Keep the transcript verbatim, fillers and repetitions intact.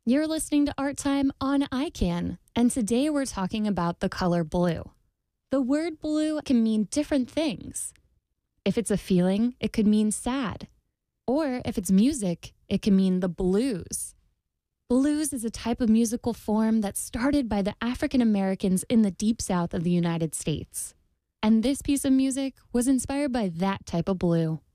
You're listening to Art Time on I C A N, and today we're talking about the color blue. The word blue can mean different things. If it's a feeling, it could mean sad. Or if it's music, it can mean the blues. Blues is a type of musical form that started by the African Americans in the Deep South of the United States. And this piece of music was inspired by that type of blue.